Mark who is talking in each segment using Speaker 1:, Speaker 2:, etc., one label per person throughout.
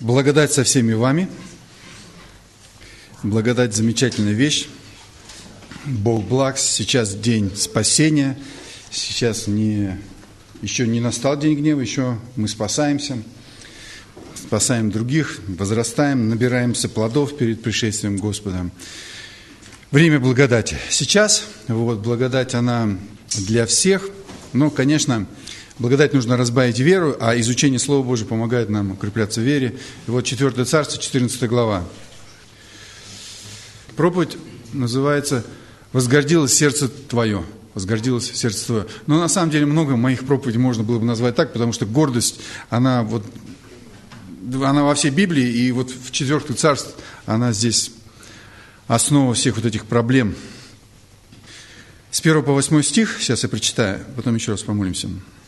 Speaker 1: Благодать со всеми вами. Благодать – замечательная вещь. Бог благ. Сейчас день спасения. Сейчас еще не настал день гнева, еще мы спасаемся. Спасаем других, возрастаем, набираемся плодов перед пришествием Господа. Время благодати. Сейчас благодать, она для всех. Но, конечно, благодать нужно разбавить веру, а изучение Слова Божьего помогает нам укрепляться в вере. И вот 4 Царство, 14 глава. Проповедь называется «Возгордилось сердце твое». Возгордилось сердце твое. Но на самом деле много моих проповедей можно было бы назвать так, потому что гордость, она во всей Библии, и вот в 4 Царстве она здесь основа всех вот этих проблем. С 1 по 8 стих, сейчас я прочитаю, потом еще раз помолимся.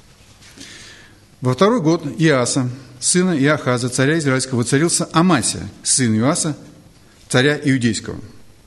Speaker 1: Во второй год Иоаса, сына Иохаза, царя Израильского, воцарился Амасия, сын Иоаса, царя Иудейского.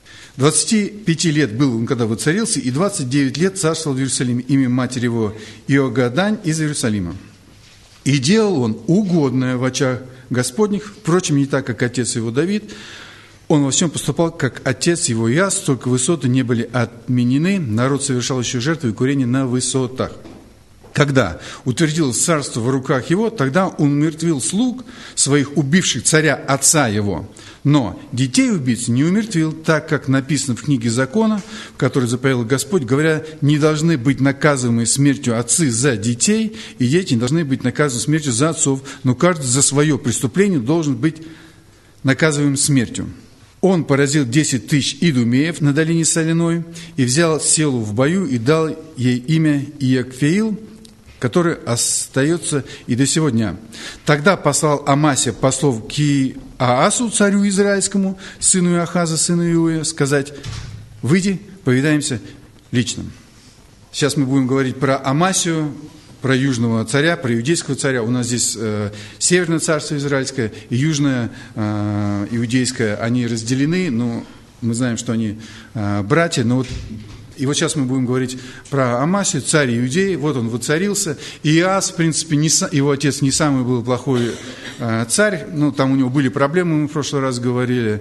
Speaker 1: 25 лет был он, когда воцарился, и 29 лет царствовал в Иерусалиме. Имя матери его Иогадань из Иерусалима. И делал он угодное в очах Господних, впрочем, не так, как отец его Давид. Он во всем поступал, как отец его Иас, только высоты не были отменены, народ совершал еще жертвы и курение на высотах. Когда утвердилось царство в руках его, тогда он умертвил слуг своих, убивших царя отца его. Но детей убийц не умертвил, так как написано в книге закона, в которой заповедал Господь, говоря, не должны быть наказываемы смертью отцы за детей, и дети не должны быть наказаны смертью за отцов, но каждый за свое преступление должен быть наказываем смертью. Он поразил 10 тысяч идумеев на долине Соляной и взял селу в бою и дал ей имя Иокфеил, который остается и до сего дня. Тогда послал Амасия послов к Иоасу, царю израильскому, сыну Иохаза, сыну Иуя, сказать: «Выйди, повидаемся лично». Сейчас мы будем говорить про Амасию, про южного царя, про иудейского царя. У нас здесь северное царство израильское и южное иудейское. Они разделены, но мы знаем, что они братья. И вот сейчас мы будем говорить про Амасию, царь Иудеи. Вот он воцарился. Иоас, в принципе, его отец не самый был плохой царь. Там у него были проблемы, мы в прошлый раз говорили.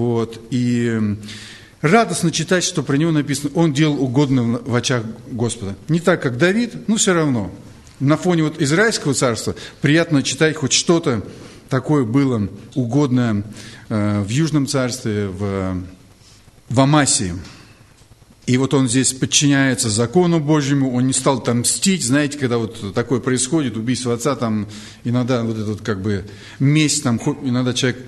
Speaker 1: И радостно читать, что про него написано: он делал угодно в очах Господа. Не так, как Давид, но все равно. На фоне израильского царства приятно читать хоть что-то такое было угодное в Южном царстве, в Амасии. И он здесь подчиняется закону Божьему, он не стал там мстить. Знаете, когда такое происходит, убийство отца, там иногда месть, иногда человек,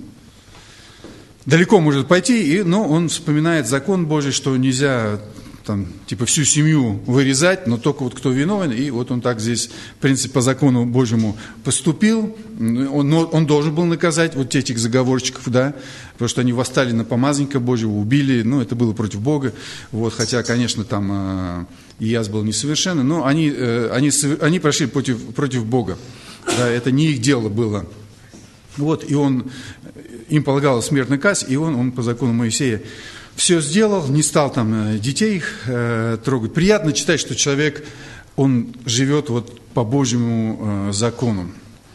Speaker 1: далеко может пойти, но он вспоминает закон Божий, что нельзя всю семью вырезать, но только кто виновен, и он так здесь, в принципе, по закону Божьему поступил. Он должен был наказать этих заговорщиков, да, потому что они восстали на помазанника Божьего, убили, это было против Бога, хотя, конечно, там Иоас был несовершенный, но они пошли против Бога, да, это не их дело было. И им полагалась смертная казнь, и он по закону Моисея все сделал, не стал детей их трогать. Приятно читать, что человек, он живет по Божьему закону.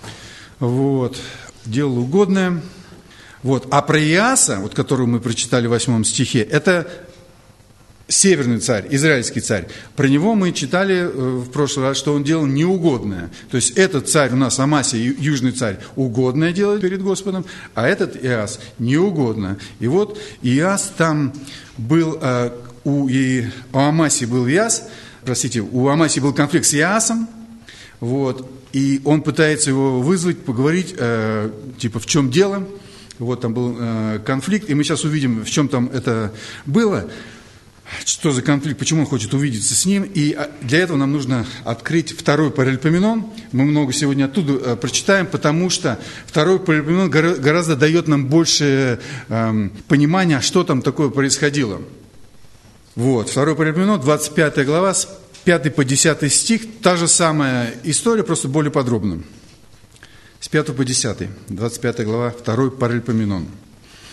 Speaker 1: Делал угодное. А про Иоаса, которого мы прочитали в 8 стихе, это северный царь, израильский царь. Про него мы читали в прошлый раз, что он делал неугодное. То есть этот царь у нас, Амасия, южный царь, угодное делает перед Господом, а этот Иоас неугодно. И Иоас там был, у Амасии был Иоас, у Амасии был конфликт с Иоасом, и он пытается его вызвать, поговорить, в чем дело. Там был конфликт, и мы сейчас увидим, в чем там это было. Что за конфликт, почему он хочет увидеться с ним. И для этого нам нужно открыть 2 Паралипоменон. Мы много сегодня оттуда прочитаем, потому что 2 Паралипоменон гораздо дает нам больше понимания, что там такое происходило. 2 Паралипоменон, 25 глава, с 5 по 10 стих. Та же самая история, просто более подробно. С 5 по 10, 25 глава, 2 Паралипоменон.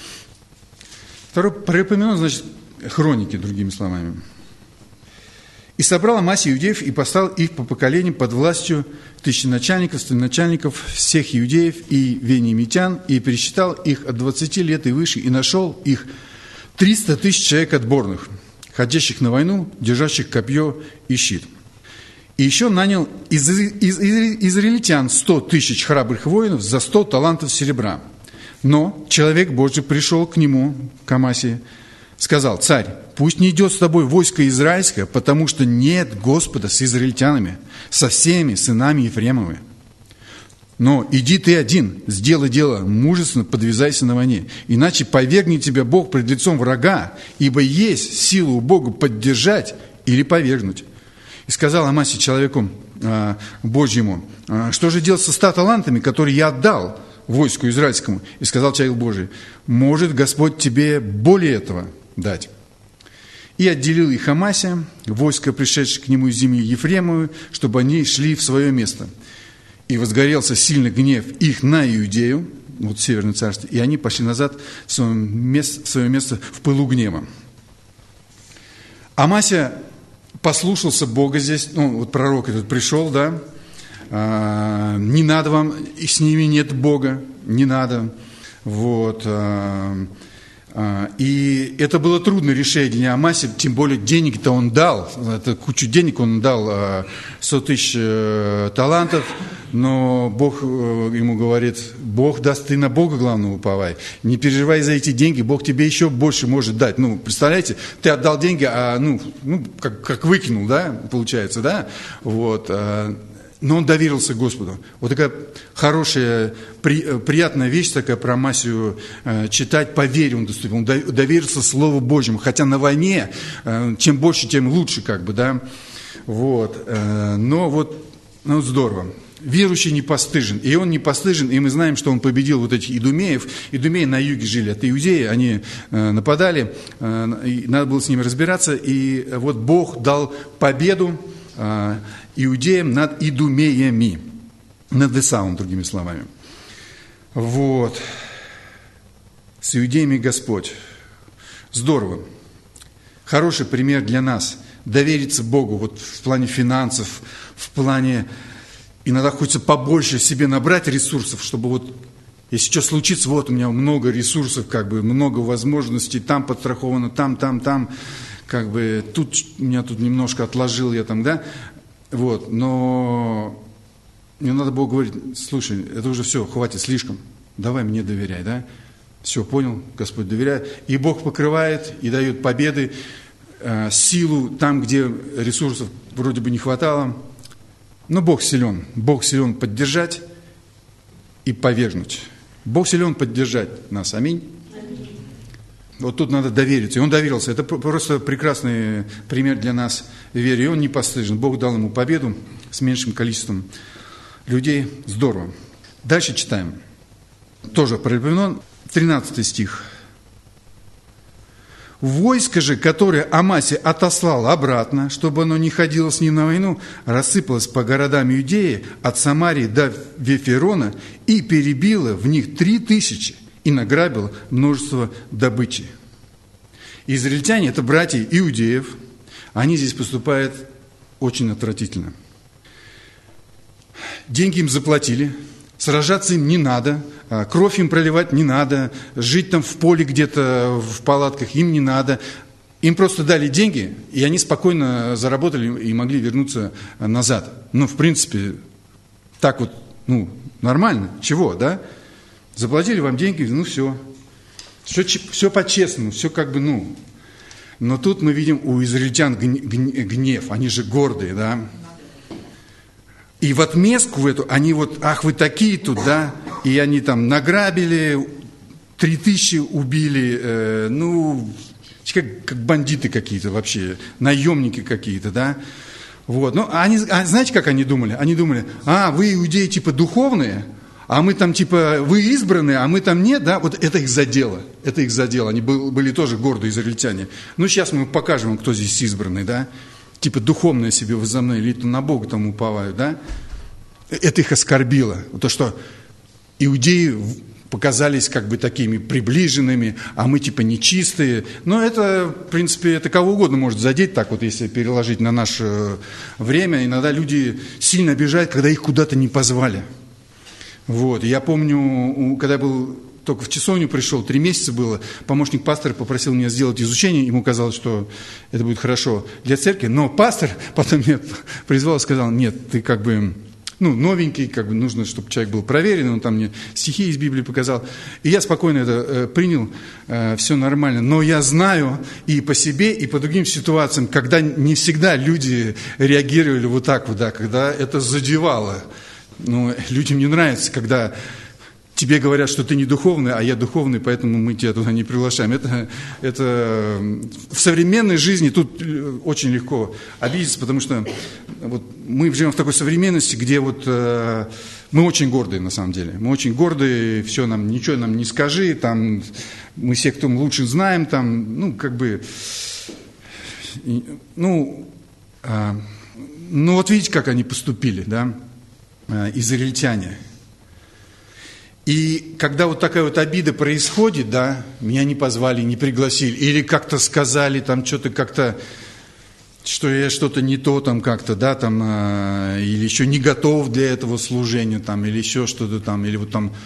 Speaker 1: 2 Паралипоменон, значит, хроники, другими словами. И собрал Амасия иудеев и поставил их по поколениям под властью тысяченачальников, стоначальников, всех иудеев и вениамитян, и пересчитал их от 20 лет и выше, и нашел их 300 тысяч человек отборных, ходящих на войну, держащих копье и щит. И еще нанял из израильтян 100 тысяч храбрых воинов за 100 талантов серебра. Но человек Божий пришел к нему, к Амасии, сказал: «Царь, пусть не идет с тобой войско израильское, потому что нет Господа с израильтянами, со всеми сынами Ефремовыми. Но иди ты один, сделай дело, мужественно подвязайся на войне, иначе повергнет тебя Бог пред лицом врага, ибо есть сила у Бога поддержать или повергнуть». И сказал Амасия человеку Божьему: «Что же делать со 100 талантами, которые я отдал войску израильскому?» И сказал человек Божий: «Может Господь тебе более этого дать». И отделил их Амасия, войско, пришедшее к нему из земли Ефремовой, чтобы они шли в свое место. И возгорелся сильный гнев их на Иудею, вот Северное царство, и они пошли назад в свое место в пылу гнева. Амасия послушался Бога здесь, вот пророк этот пришел, да, не надо вам, и с ними нет Бога, не надо, вот. И это было трудное решение Амасия, тем более денег-то он дал, это кучу денег он дал, 100 тысяч талантов, но Бог ему говорит: Бог даст, ты на Бога главное уповай, не переживай за эти деньги, Бог тебе еще больше может дать. Представляете, ты отдал деньги, как выкинул, да, получается, да, вот. Но он доверился Господу. Вот такая хорошая, приятная вещь такая про Амасию читать. По вере он доступил. Он доверился Слову Божьему. Хотя на войне чем больше, тем лучше, как бы, да. Вот. Но здорово. Верующий не постыжен. И он не постыжен, и мы знаем, что он победил вот этих идумеев. Идумеи на юге жили от Иудеи, они нападали, и надо было с ними разбираться. И вот Бог дал победу иудеям над идумеями, над Исавом, другими словами. Вот. С иудеями Господь. Здорово. Хороший пример для нас. Довериться Богу вот в плане финансов, в плане... Иногда хочется побольше себе набрать ресурсов, чтобы вот, если что случится, вот у меня много ресурсов, как бы много возможностей, там подстраховано, там, как бы тут меня тут немножко отложил я там, да. Вот, но мне надо Богу говорить: слушай, это уже все, хватит слишком, давай мне доверяй, да. Все, понял, Господь доверяет. И Бог покрывает и дает победы, силу там, где ресурсов вроде бы не хватало. Но Бог силен поддержать и повергнуть. Бог силен поддержать нас, аминь. Вот тут надо довериться. И он доверился. Это просто прекрасный пример для нас веры. И он не постыжен. Бог дал ему победу с меньшим количеством людей. Здорово. Дальше читаем. Тоже про Вавилон. 13 стих. «Войско же, которое Амасия отослал обратно, чтобы оно не ходило с ним на войну, рассыпалось по городам Иудеи от Самарии до Виферона и перебило в них 3000 и награбило множество добычи». Израильтяне – это братья иудеев. Они здесь поступают очень отвратительно. Деньги им заплатили, сражаться им не надо, кровь им проливать не надо, жить там в поле где-то, в палатках им не надо. Им просто дали деньги, и они спокойно заработали и могли вернуться назад. В принципе, так вот, нормально. Чего, да? Заплатили вам деньги, все. Все по-честному, все как бы, Но тут мы видим у израильтян гнев, они же гордые, да? И в отместку в эту, они вот, ах, вы такие тут, да? И они там награбили, 3000 убили, как бандиты какие-то вообще, наемники какие-то, да? Вот, знаете, как они думали? Они думали: вы иудеи типа духовные, а мы там типа, вы избранные, а мы там нет, да? Вот это их задело, они были тоже гордые израильтяне. Сейчас мы покажем, кто здесь избранный, да? Типа духовное себе возомнили, или на Бога там уповают, да? Это их оскорбило. То, что иудеи показались как бы такими приближенными, а мы типа нечистые. Но это, в принципе, это кого угодно может задеть, так вот, если переложить на наше время. Иногда люди сильно обижают, когда их куда-то не позвали. Вот. Я помню, когда я был только в часовню пришел, 3 месяца было, помощник пастора попросил меня сделать изучение, ему казалось, что это будет хорошо для церкви, но пастор потом меня призвал и сказал: нет, ты как бы, новенький, как бы нужно, чтобы человек был проверен, он там мне стихи из Библии показал, и я спокойно это принял, все нормально, но я знаю и по себе, и по другим ситуациям, когда не всегда люди реагировали вот так вот, да, когда это задевало, людям не нравится, когда тебе говорят, что ты не духовный, а я духовный, поэтому мы тебя туда не приглашаем. Это в современной жизни тут очень легко обидеться, потому что вот мы живем в такой современности, где вот мы очень гордые на самом деле. Мы очень гордые, все ничего нам не скажи, там мы все, кто мы лучше знаем, там, вот видите, как они поступили, да, израильтяне. И когда вот такая вот обида происходит, да, меня не позвали, не пригласили, или как-то сказали, там что-то как-то, что я что-то не то там как-то, да, там, или еще не готов для этого служения, там, или еще что-то там, или вот там.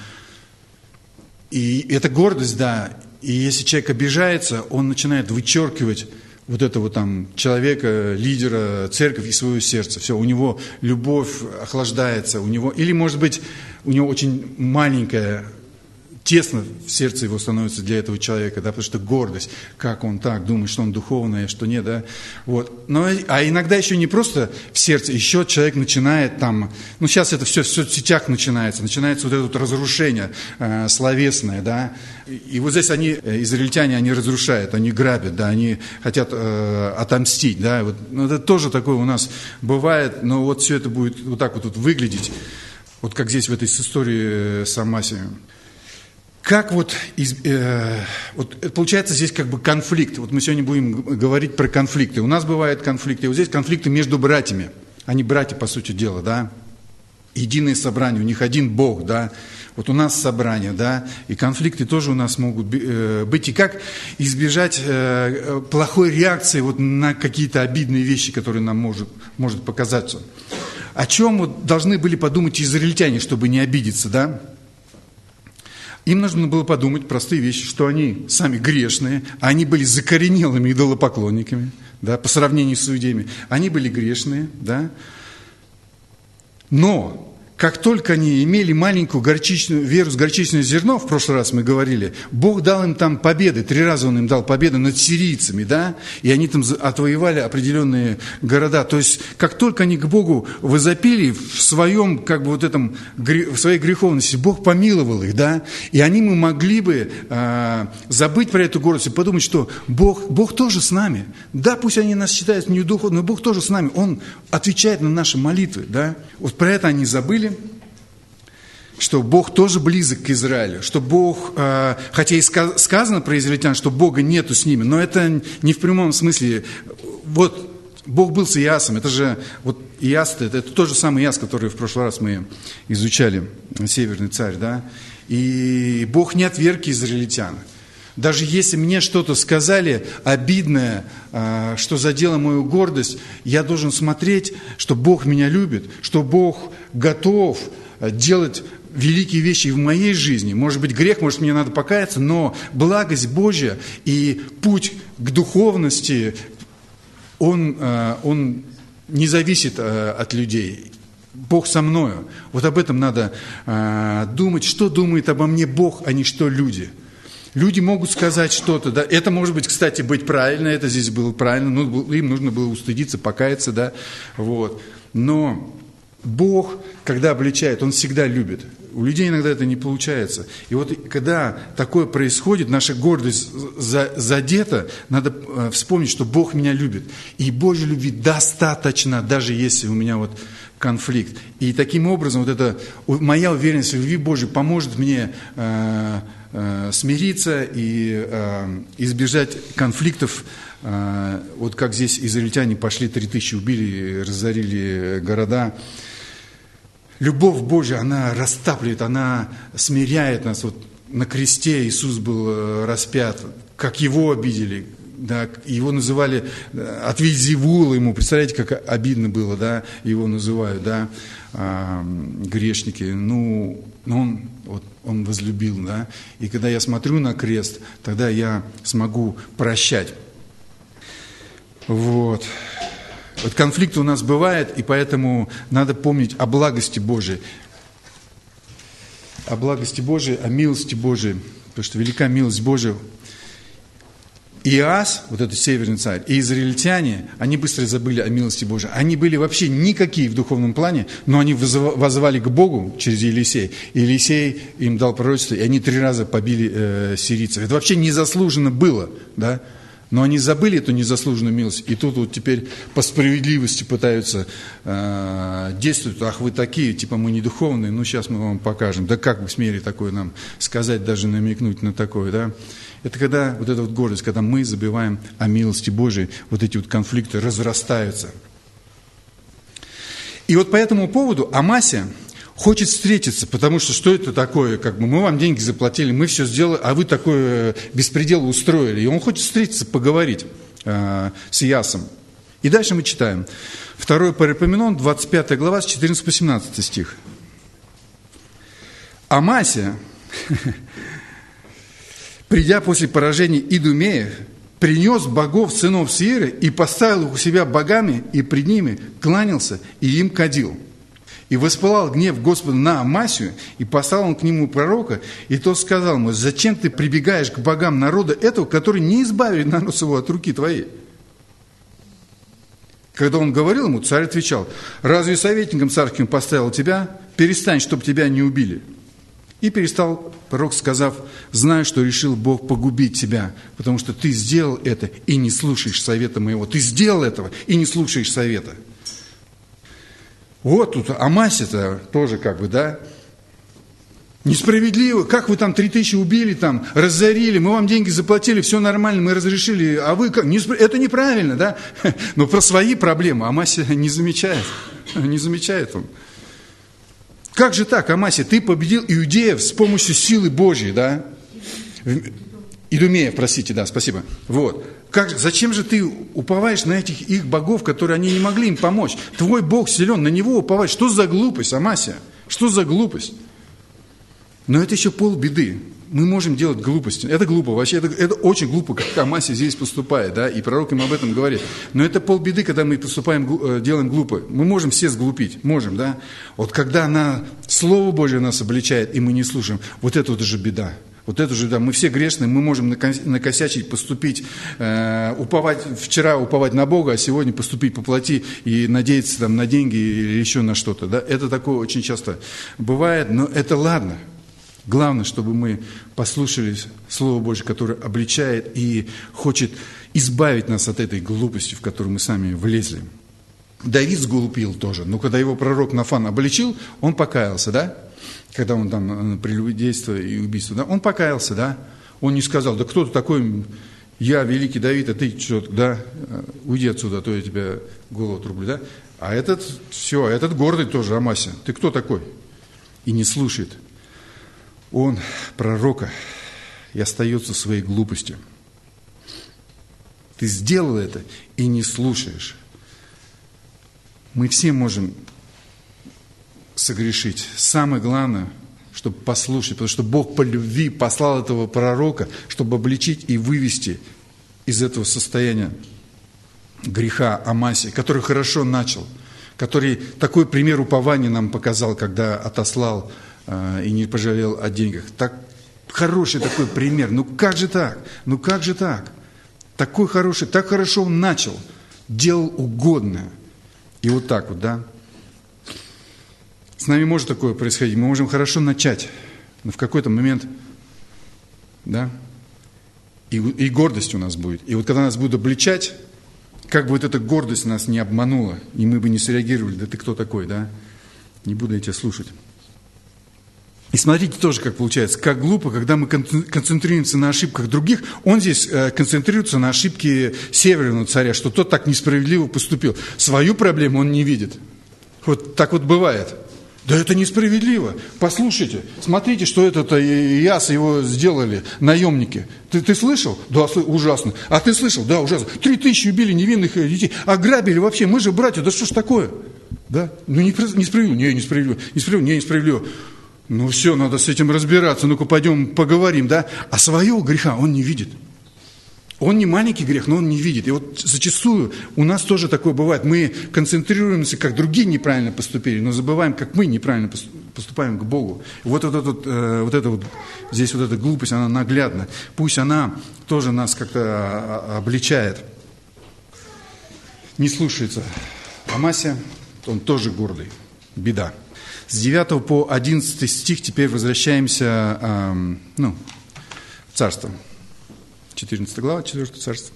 Speaker 1: И это гордость, да, и если человек обижается, он начинает вычеркивать вот этого там человека, лидера, церковь из своего сердца. Все, у него любовь охлаждается, у него, или может быть, у него очень маленькая, тесно в сердце его становится для этого человека, да, потому что гордость, как он так думает, что он духовный, а что нет, да, вот. А иногда еще не просто в сердце, еще человек начинает там, сейчас это все в соцсетях начинается вот это вот разрушение словесное, да, и вот здесь израильтяне, они разрушают, они грабят, да, они хотят отомстить, да, вот, это тоже такое у нас бывает, но вот все это будет вот так вот выглядеть, вот как здесь в этой истории с Амасием. Как вот получается здесь как бы конфликт. Вот мы сегодня будем говорить про конфликты. У нас бывают конфликты. Вот здесь конфликты между братьями. Они братья, по сути дела, да. Единое собрание, у них один Бог, да. Вот у нас собрание, да. И конфликты тоже у нас могут быть. И как избежать плохой реакции вот на какие-то обидные вещи, которые нам может показаться. О чем вот должны были подумать израильтяне, чтобы не обидеться, да? Им нужно было подумать простые вещи, что они сами грешные, а они были закоренелыми идолопоклонниками, да, по сравнению с иудеями. Они были грешные, да. Но как только они имели маленькую веру с горчичное зерно, в прошлый раз мы говорили, Бог дал им там победы, 3 раза Он им дал победы над сирийцами, да, и они там отвоевали определенные города. То есть, как только они к Богу возопили в своем, как бы вот этом, в своей греховности, Бог помиловал их, да, и они могли бы забыть про эту гордость и подумать, что Бог тоже с нами. Да, пусть они нас считают недуховными, но Бог тоже с нами, Он отвечает на наши молитвы, да. Вот про это они забыли. Что Бог тоже близок к Израилю, что Бог, хотя и сказано про израильтян, что Бога нету с ними, но это не в прямом смысле. Вот Бог был с Иасом, это же, вот Иас, это тот же самый Иас, который в прошлый раз мы изучали, Северный царь, да, и Бог не отверг израильтян. Даже если мне что-то сказали обидное, что задело мою гордость, я должен смотреть, что Бог меня любит, что Бог готов делать великие вещи в моей жизни. Может быть, грех, может, мне надо покаяться, но благость Божья и путь к духовности, он не зависит от людей. Бог со мною. Вот об этом надо думать. Что думает обо мне Бог, а не что люди. Люди могут сказать что-то, да, это может быть, кстати, быть правильно, это здесь было правильно, но им нужно было устыдиться, покаяться, да, вот. Но Бог, когда обличает, Он всегда любит. У людей иногда это не получается. И вот когда такое происходит, наша гордость задета, надо вспомнить, что Бог меня любит. И Божьей любви достаточно, даже если у меня вот конфликт. И таким образом вот эта моя уверенность в любви Божьей поможет мне смириться и избежать конфликтов. Вот как здесь израильтяне пошли, 3000 убили, разорили города. Любовь Божья, она растапливает, она смиряет нас. Вот на кресте Иисус был распят, как его обидели, да, его называли от Вельзевула ему, представляете, как обидно было, да, его называют, да, грешники. Ну, он возлюбил, да, и когда я смотрю на крест, тогда я смогу прощать. Вот конфликт у нас бывает, и поэтому надо помнить о благости Божией. О благости Божией, о милости Божией, потому что велика милость Божия. Иоас, вот этот северный царь, и израильтяне, они быстро забыли о милости Божией. Они были вообще никакие в духовном плане, но они воззвали к Богу через Елисея. И Елисей им дал пророчество, и они 3 раза побили сирийцев. Это вообще незаслуженно было, да? Но они забыли эту незаслуженную милость. И тут вот теперь по справедливости пытаются действовать. Ах, вы такие, типа мы не духовные, ну сейчас мы вам покажем. Да как вы смели такое нам сказать, даже намекнуть на такое, да? Это когда вот эта вот гордость, когда мы забываем о милости Божией, вот эти вот конфликты разрастаются. И вот по этому поводу Амасия хочет встретиться, потому что это такое, как бы мы вам деньги заплатили, мы все сделали, а вы такой беспредел устроили. И он хочет встретиться, поговорить с Иасом. И дальше мы читаем. 2 Паралипоменон, 25 глава, с 14 по 17 стих. Амасия, придя после поражения Идумея, принес богов сынов Сеира и поставил их у себя богами, и пред ними кланялся и им кадил. И воспылал гнев Господа на Амасию, и послал он к нему пророка, и тот сказал ему: зачем ты прибегаешь к богам народа этого, который не избавит народ его от руки твоей? Когда он говорил ему, царь отвечал: разве советником царским поставил тебя? Перестань, чтобы тебя не убили. И перестал пророк, сказав: знаю, что решил Бог погубить тебя, потому что ты сделал это и не слушаешь совета моего. Ты сделал этого и не слушаешь совета. Вот тут Амасия-то тоже как бы, да, несправедливо. Как вы там 3000 убили, там, разорили, мы вам деньги заплатили, все нормально, мы разрешили, а вы как? Это неправильно, да? Но про свои проблемы Амасия не замечает. Не замечает он. Как же так, Амасия, ты победил иудеев с помощью силы Божьей, да? Идумеев, простите, да, спасибо. Вот. Зачем же ты уповаешь на этих их богов, которые они не могли им помочь? Твой Бог силен, на него уповать. Что за глупость, Амасия? Что за глупость? Но это еще полбеды. Мы можем делать глупости. Это глупо, вообще, это очень глупо, как Амасия здесь поступает, да, и пророк им об этом говорит. Но это полбеды, когда мы делаем глупо. Мы можем все сглупить, можем, да. Вот когда Слово Божье нас обличает, и мы не слушаем, вот это вот уже беда. Вот это же, да, мы все грешные, мы можем накосячить, поступить, вчера уповать на Бога, а сегодня поступить по плоти и надеяться там на деньги или еще на что-то, да. Это такое очень часто бывает, но это ладно. Главное, чтобы мы послушали Слово Божье, которое обличает и хочет избавить нас от этой глупости, в которую мы сами влезли. Давид сглупил тоже, но когда его пророк Нафан обличил, он покаялся, да? Когда он там прелюбодейство и убийство, да? Он покаялся, да? Он не сказал: да кто ты такой, я великий Давид, а ты что, да? Уйди отсюда, а то я тебя голову отрублю, да? А этот гордый тоже, Амасия, ты кто такой? И не слушает он пророка и остается в своей глупости. Ты сделал это и не слушаешь. Мы все можем согрешить. Самое главное, чтобы послушать, потому что Бог по любви послал этого пророка, чтобы обличить и вывести из этого состояния греха Амасии, который хорошо начал, который такой пример упования нам показал, когда отослал и не пожалел о деньгах. Так хороший такой пример. Ну как же так? Ну как же так? Такой хороший, так хорошо он начал, делал угодное. И вот так вот, да? С нами может такое происходить. Мы можем хорошо начать, но в какой-то момент, да, и гордость у нас будет. И вот когда нас будут обличать, как бы вот эта гордость нас не обманула, и мы бы не среагировали: да ты кто такой, да? Не буду я тебя слушать. И смотрите тоже, как получается, как глупо, когда мы концентрируемся на ошибках других. Он здесь концентрируется на ошибке Северного царя, что тот так несправедливо поступил. Свою проблему он не видит. Вот так вот бывает. Да это несправедливо. Послушайте, смотрите, что это-то Иас его сделали, наемники. Ты слышал? Да, ужасно. А ты слышал? Да, ужасно. 3000 убили невинных детей, ограбили вообще. Мы же братья, да что ж такое? Да? Ну несправедливо. Несправедливо. Ну все, надо с этим разбираться. Ну-ка пойдем поговорим, да? А своего греха он не видит. Он не маленький грех, но он не видит. И вот зачастую у нас тоже такое бывает. Мы концентрируемся, как другие неправильно поступили, но забываем, как мы неправильно поступаем к Богу. Вот эта здесь вот эта глупость, она наглядна. Пусть она тоже нас как-то обличает. Не слушается Амасия, он тоже гордый. Беда. С 9 по 11 стих теперь возвращаемся в царство. 14 глава, 4 царство.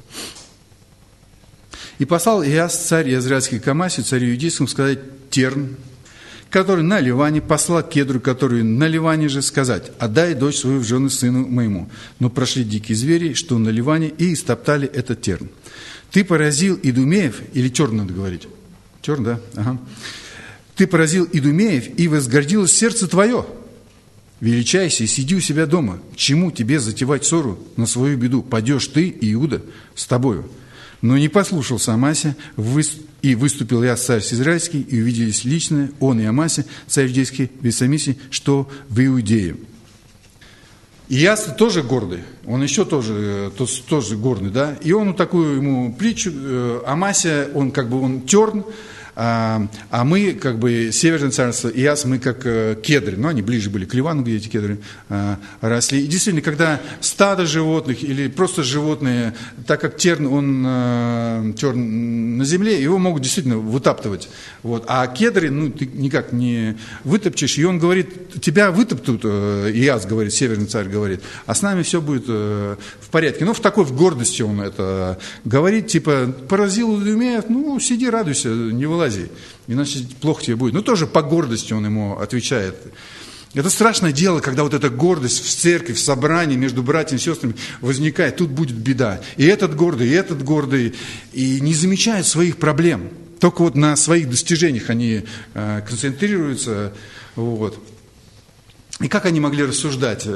Speaker 1: «И послал Иас, царь израильский, к Амасию, царю иудейскому, сказать терн, который на Ливане, послал кедру, который на Ливане же, сказать: отдай дочь свою в жены сыну моему. Но прошли дикие звери, что на Ливане, и истоптали этот терн. Ты поразил идумеев», или терн надо говорить? Терн, да? Ага. «Ты поразил идумеев, и возгордилось сердце твое. Величайся и сиди у себя дома. К чему тебе затевать ссору на свою беду? Падешь ты, и Иуда, с тобою». Но не послушался Амасия, и выступил Иас, царь израильский, и увиделись лично он и Амасия, царь иудейский, в Весамисе, что в Иудее. Иас тоже гордый, он еще тоже гордый, да, и он такую ему притчу, Амасия, он терн, а мы, Северное царство, Иас, мы как кедры, но они ближе были к Ливану, где эти кедры росли. И действительно, когда стадо животных или просто животные, так как терн, он терн на земле, его могут действительно вытаптывать. Вот. А кедры, ты никак не вытопчешь, и он говорит, тебя вытоптут, Иас говорит, Северный царь говорит, а с нами все будет в порядке. Но в гордости он это говорит, поразил Идумеев, сиди, радуйся, не вылазь. Иначе плохо тебе будет. Тоже по гордости он ему отвечает. Это страшное дело, когда вот эта гордость в церкви, в собрании между братьями и сестрами возникает. Тут будет беда. И этот гордый, и не замечают своих проблем. Только на своих достижениях они концентрируются. Вот. И как они могли рассуждать?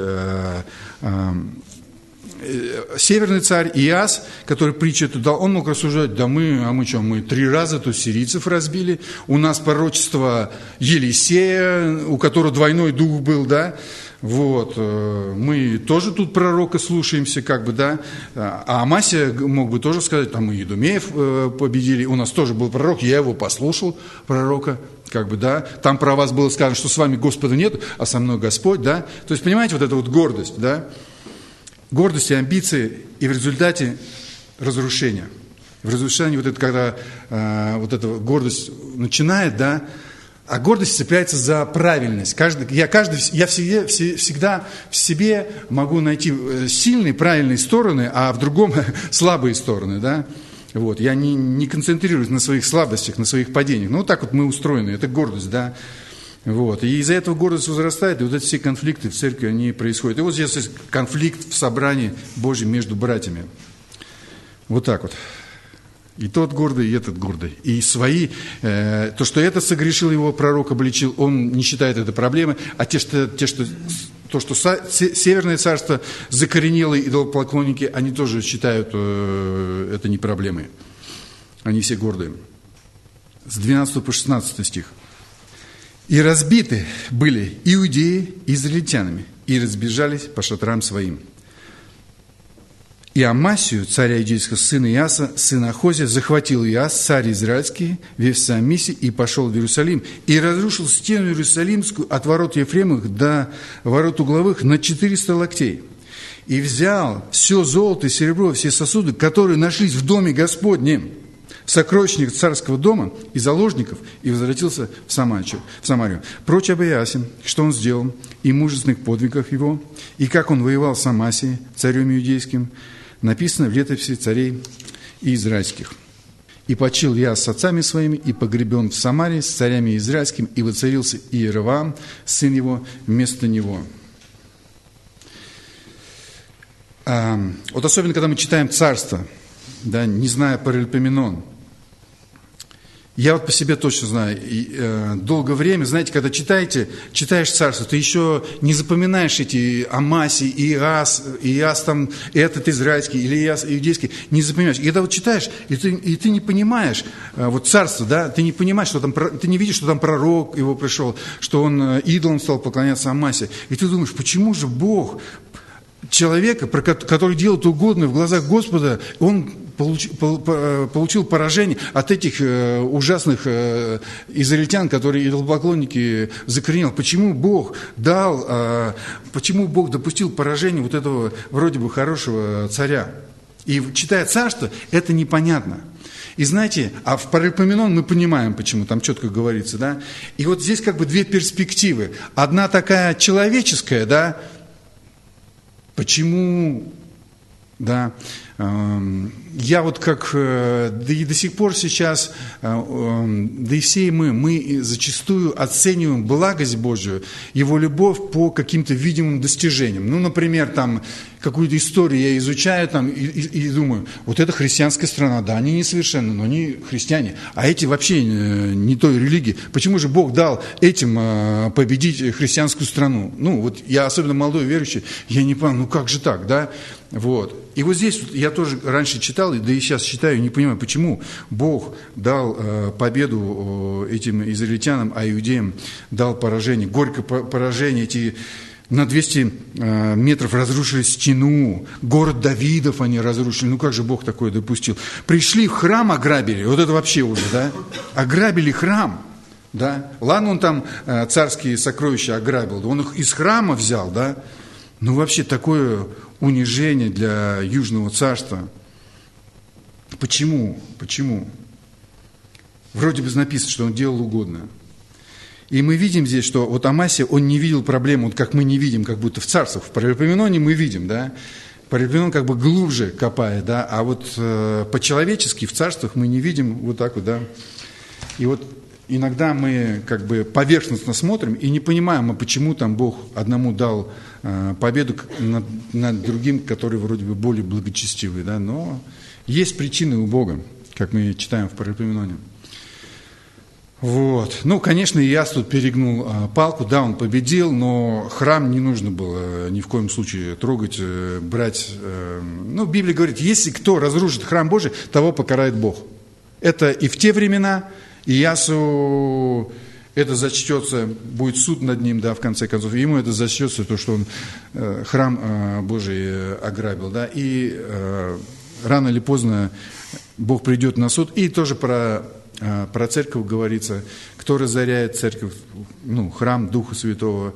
Speaker 1: Северный царь Иас, который притчу эту дал, он мог рассуждать: мы 3 раза тут сирийцев разбили, у нас пророчество Елисея, у которого двойной дух был, да, вот, мы тоже тут пророка слушаемся, да, а Амасия мог бы тоже сказать: мы Идумеев победили, у нас тоже был пророк, я его послушал, пророка, да, там про вас было сказано, что с вами Господа нет, а со мной Господь, да, то есть, понимаете, вот эта вот гордость, да, гордость и амбиции, и в результате разрушения. В разрушении когда эта гордость начинает, да, а гордость цепляется за правильность. Я всегда в себе могу найти сильные, правильные стороны, а в другом слабые стороны, да. Вот. Я не концентрируюсь на своих слабостях, на своих падениях. Так мы устроены, это гордость, да. Вот. И из-за этого гордость возрастает, и вот эти все конфликты в церкви, они происходят. И вот здесь есть конфликт в собрании Божьем между братьями. Вот так вот. И тот гордый, и этот гордый. И то, что этот согрешил, его пророк обличил, он не считает это проблемой, а то, что Северное царство закоренелые идолопоклонники, они тоже считают это не проблемой. Они все гордые. С 12 по 16 стих. «И разбиты были иудеи израильтянами, и разбежались по шатрам своим. И Амасию, царя иудейского, сына Иаса, сына Ахозия, захватил Иас, царь израильский, в Вефсамисе, и пошел в Иерусалим, и разрушил стену Иерусалимскую от ворот Ефремовых до ворот угловых на 400 локтей. И взял все золото и серебро, все сосуды, которые нашлись в доме Господнем, сокровищник царского дома и заложников, и возвратился в Самарию. Прочь об Иасе, что он сделал, и мужественных подвигах его, и как он воевал с Амасией, царем иудейским, написано в летописи царей израильских. И почил Иас с отцами своими, и погребен в Самарии с царями израильскими, и воцарился Иеровоам, сын его, вместо него». Особенно, когда мы читаем «Царство», да, не зная Паралипоменон, Я вот по себе точно знаю, долгое время, знаете, когда читаешь царство, ты еще не запоминаешь эти Амасий, Иас там, этот израильский, или Иас иудейский, не запоминаешь. И когда вот читаешь, и ты не понимаешь, вот царство, да, ты не понимаешь, что там, ты не видишь, что там пророк его пришел, что он идолом стал поклоняться Амасе. И ты думаешь, почему же Бог человека, который делает угодное в глазах Господа, он получил поражение от этих ужасных израильтян, которые идолопоклонники закоренел. Почему Бог допустил поражение вот этого вроде бы хорошего царя? И читая царство, это непонятно. И знаете, а в Паралипоменон мы понимаем, почему, там четко говорится, да? И вот здесь как бы две перспективы. Одна такая человеческая, да? Почему, да? Я вот как, да и до сих пор сейчас, да и все мы зачастую оцениваем благость Божию, Его любовь по каким-то видимым достижениям. Ну, например, там, какую-то историю я изучаю там, и думаю, вот это христианская страна, да, они несовершенны, но они христиане, а эти вообще не той религии. Почему же Бог дал этим победить христианскую страну? Ну, вот я особенно молодой верующий, я не понимаю, ну как же так, да? Вот. И вот здесь вот я тоже раньше читал, да и сейчас читаю, не понимаю, почему Бог дал победу этим израильтянам, а иудеям дал поражение, горькое поражение. Эти на 200 метров разрушили стену, город Давидов они разрушили. Ну как же Бог такое допустил? Пришли в храм, ограбили, вот это вообще уже, да? Ограбили храм, да? Ладно, он там царские сокровища ограбил, он их из храма взял, да? Ну вообще такое унижение для Южного царства. Почему? Почему? Вроде бы написано, что он делал угодно. И мы видим здесь, что вот Амасия, он не видел проблему, вот как мы не видим, как будто в царствах. В Паралипоменоне мы видим, да? Паралипоменон как бы глубже копает, да? А вот по-человечески в царствах мы не видим вот так вот, да? И вот иногда мы как бы поверхностно смотрим и не понимаем, а почему там Бог одному дал победу над другим, который вроде бы более благочестивый, да? Но есть причины у Бога, как мы читаем в Паралипоменоне. Вот. Ну, конечно, Иас тут перегнул палку, да, он победил, но храм не нужно было ни в коем случае трогать, брать. Ну, Библия говорит, если кто разрушит храм Божий, того покарает Бог. Это и в те времена, Иасу это зачтется, будет суд над ним, да, в конце концов, ему это зачтется, то, что он храм Божий ограбил, да, и рано или поздно Бог придет на суд, и тоже про церковь говорится, кто разоряет церковь, ну, храм Духа Святого,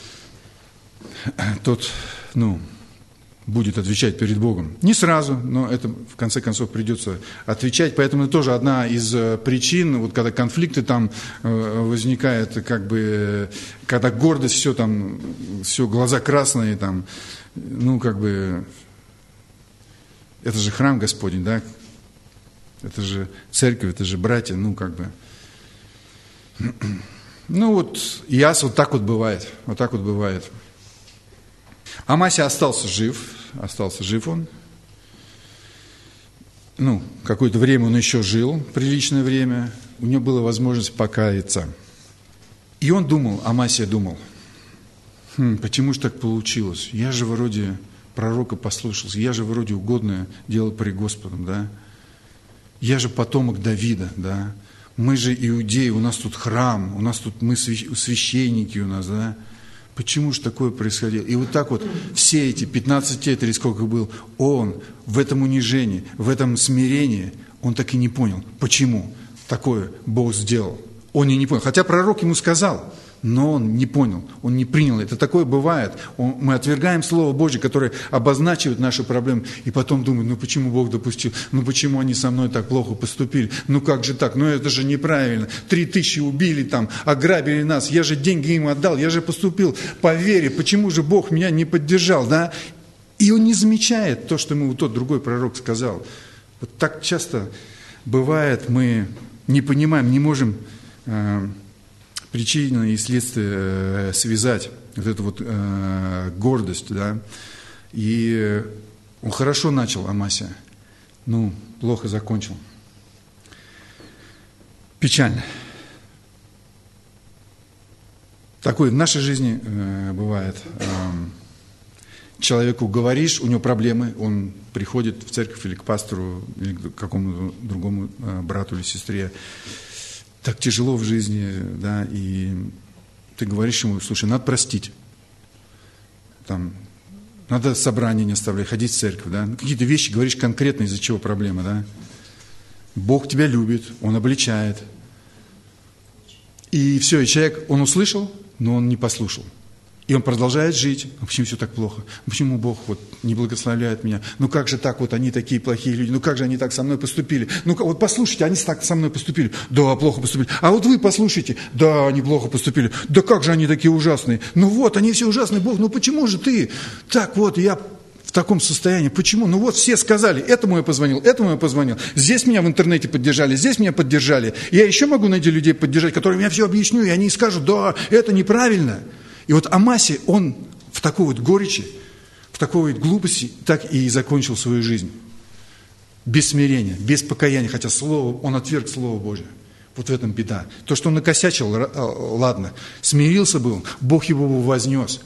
Speaker 1: тот, ну, будет отвечать перед Богом. Не сразу, но это в конце концов придется отвечать. Поэтому это тоже одна из причин, вот когда конфликты там возникают, как бы, когда гордость, все там, все глаза красные, там, ну, как бы, это же храм Господень, да? Это же церковь, это же братья, ну, как бы. Ну, вот, Иас вот так вот бывает, вот так вот бывает. Амасия остался жив он. Ну, какое-то время он еще жил, приличное время, у него была возможность покаяться. И он думал, Амасия думал, почему же так получилось? Я же вроде пророка послушался, я же вроде угодное делал при Господом, да? Я же потомок Давида, да? Мы же иудеи, у нас тут храм, у нас тут мы священники у нас, да? Почему же такое происходило? И вот так вот все эти 15 лет или сколько был, он в этом унижении, в этом смирении, он так и не понял, почему такое Бог сделал. Он и не понял. Хотя пророк ему сказал, но он не понял, он не принял. Это такое бывает. Мы отвергаем Слово Божье, которое обозначивает наши проблемы, и потом думаем, ну почему Бог допустил, ну почему они со мной так плохо поступили, ну как же так, ну это же неправильно, 3000 убили там, ограбили нас, я же деньги им отдал, я же поступил по вере, почему же Бог меня не поддержал, да? И он не замечает то, что ему тот другой пророк сказал. Вот так часто бывает, мы не понимаем, не можем причины и следствия связать, вот эту вот гордость, да, и он хорошо начал, Амасия, ну, плохо закончил. Печально. Такое в нашей жизни бывает. Человеку говоришь, у него проблемы, он приходит в церковь или к пастору, или к какому-то другому брату или сестре. Так тяжело в жизни, да, и ты говоришь ему: слушай, надо простить. Там, надо собрание не оставлять, ходить в церковь, да. Какие-то вещи говоришь конкретно, из-за чего проблема, да. Бог тебя любит, Он обличает. И все, и человек, он услышал, но он не послушал. И он продолжает жить. А почему все так плохо? Почему Бог вот не благословляет меня? Ну как же так, вот они такие плохие люди? Ну как же они так со мной поступили? Ну вот послушайте, они так со мной поступили. Да, плохо поступили. А вот вы послушайте. Да, они плохо поступили. Да как же они такие ужасные? Ну вот, они все ужасные. Бог, ну почему же ты? Так вот, я в таком состоянии. Почему? Ну вот все сказали, этому я позвонил, здесь меня в интернете поддержали, здесь меня поддержали. Я еще могу найти людей поддержать, которым я все объясню, и они скажут: да, это неправильно. И вот Амасия, он в такой вот горечи, в такой вот глупости так и закончил свою жизнь. Без смирения, без покаяния, хотя он отверг Слово Божие. Вот в этом беда. То, что он накосячил, ладно, смирился бы он, Бог его вознес.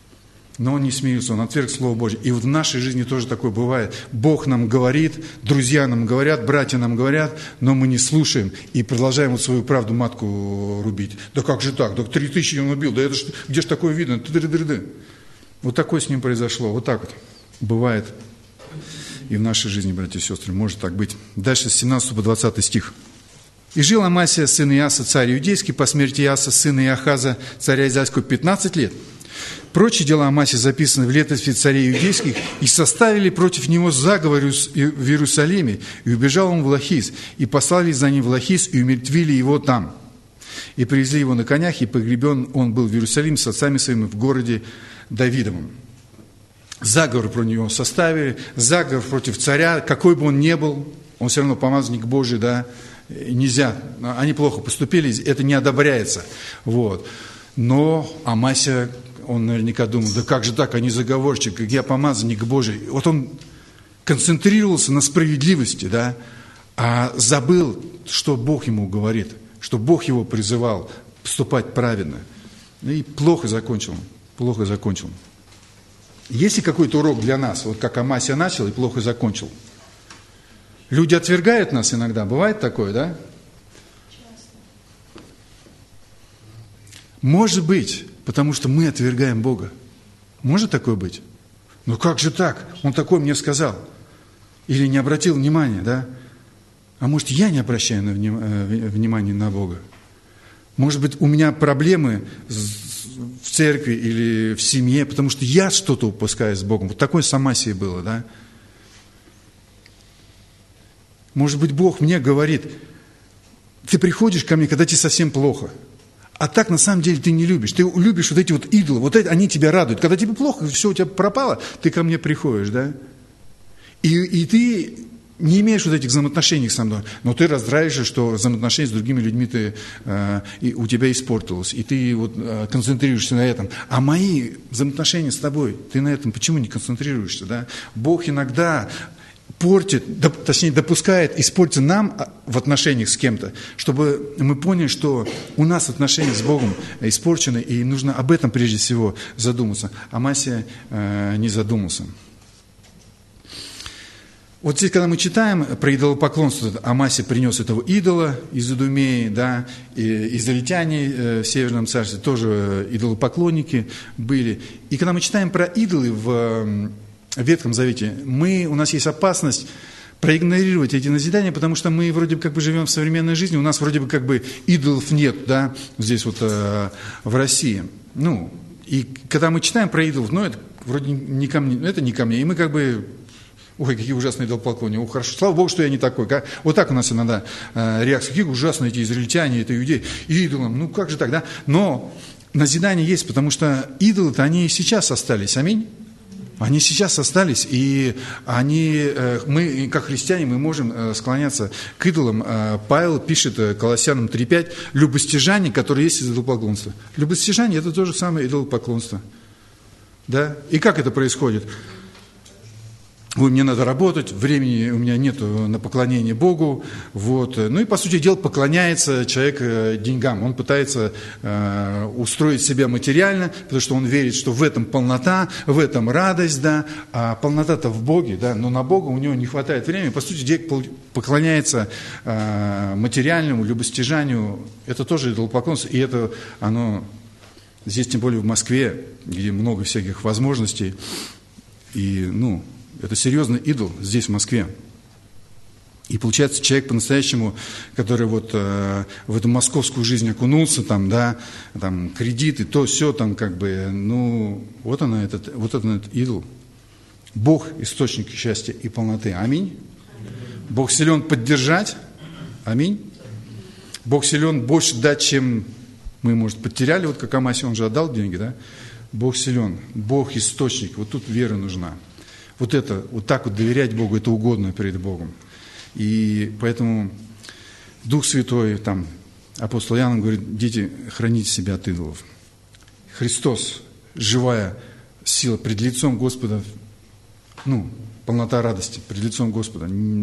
Speaker 1: Но он не смирился, он отверг Слово Божие. И вот в нашей жизни тоже такое бывает. Бог нам говорит, друзья нам говорят, братья нам говорят, но мы не слушаем и продолжаем вот свою правду матку рубить. Да как же так? Да 3000 он убил, да это ж, где ж такое видно? Вот такое с ним произошло, вот так вот бывает и в нашей жизни, братья и сестры, может так быть. Дальше с 17 по 20 стих. «И жил Амасия, сын Иаса, царь иудейский, по смерти Иаса, сына Иохаза, царя Израильского, 15 лет. Прочие дела Амасии записаны в летописи царей иудейских, и составили против него заговор в Иерусалиме, и убежал он в Лахис, и послали за ним в Лахис, и умертвили его там. И привезли его на конях, и погребен он был в Иерусалиме с отцами своими в городе Давидовом». Заговор про него составили, заговор против царя, какой бы он ни был, он все равно помазанник Божий, да, нельзя, они плохо поступили, это не одобряется, вот. Но Амасия, он наверняка думал: да как же так, они заговорщик, я помазанник Божий. Вот он концентрировался на справедливости, да, а забыл, что Бог ему говорит, что Бог его призывал поступать правильно. И плохо закончил. Есть ли какой-то урок для нас, вот как Амасия начал и плохо закончил? Люди отвергают нас иногда, бывает такое, да? Может быть, потому что мы отвергаем Бога. Может такое быть? Ну как же так? Он такое мне сказал. Или не обратил внимания, да? А может, я не обращаю внимания на Бога? Может быть, у меня проблемы в церкви или в семье, потому что я что-то упускаю с Богом. Вот такое с Амасией было, да? Может быть, Бог мне говорит: ты приходишь ко мне, когда тебе совсем плохо. А так, на самом деле, ты не любишь. Ты любишь вот эти вот идолы, вот эти, они тебя радуют. Когда тебе плохо, все у тебя пропало, ты ко мне приходишь, да? И ты не имеешь вот этих взаимоотношений со мной, но ты раздражаешься, что взаимоотношения с другими людьми у тебя испортилось, и ты вот концентрируешься на этом. А мои взаимоотношения с тобой, ты на этом почему не концентрируешься, да? Бог иногда портит, точнее допускает испортить нам в отношениях с кем-то, чтобы мы поняли, что у нас отношения с Богом испорчены, и нужно об этом прежде всего задуматься. Амасия не задумался. Вот здесь, когда мы читаем про идолопоклонство, Амасия принес этого идола из Идумеи, да, и израильтяне в Северном царстве тоже идолопоклонники были. И когда мы читаем про идолы в Ветхом Завете, у нас есть опасность проигнорировать эти назидания, потому что мы вроде бы как бы живем в современной жизни, у нас вроде бы как бы идолов нет, да, здесь вот в России. Ну, и когда мы читаем про идолов, это вроде не ко мне, и мы как бы: ой, какие ужасные идолопоклонники, хорошо, слава Богу, что я не такой. Вот так у нас иногда реакция: какие ужасные эти израильтяне, это иудеи, идолам, как же так, да? Но назидание есть, потому что идолы-то они и сейчас остались, аминь. Они сейчас остались, и мы, как христиане, мы можем склоняться к идолам. Павел пишет Колоссянам 3:5: любостяжание, которое есть из идолопоклонства. Любостяжание – это то же самое идолопоклонство. Да? И как это происходит? ой, мне надо работать, времени у меня нет на поклонение Богу. Вот. Ну и, по сути дела, поклоняется человек деньгам. Он пытается устроить себя материально, потому что он верит, что в этом полнота, в этом радость, да, а полнота-то в Боге, да, но на Бога у него не хватает времени. По сути дела, поклоняется материальному, любостяжанию. Это тоже идолопоклонство, и это оно здесь, тем более в Москве, где много всяких возможностей, и, ну, это серьезный идол здесь, в Москве. И получается, человек по-настоящему, который вот в эту московскую жизнь окунулся, там, да, там, кредиты, то, все, там, как бы, ну, вот он этот идол. Бог – источник счастья и полноты. Аминь. Бог силен поддержать. Аминь. Бог силен больше дать, чем мы, может, потеряли. Вот как Амасе, он же отдал деньги, да? Бог силен. Бог – источник. Вот тут вера нужна. Вот это, вот так вот доверять Богу, это угодно перед Богом. И поэтому Дух Святой, там, апостол Иоанн говорит, дети, храните себя от идолов. Христос, живая сила пред лицом Господа, ну, полнота радости пред лицом Господа.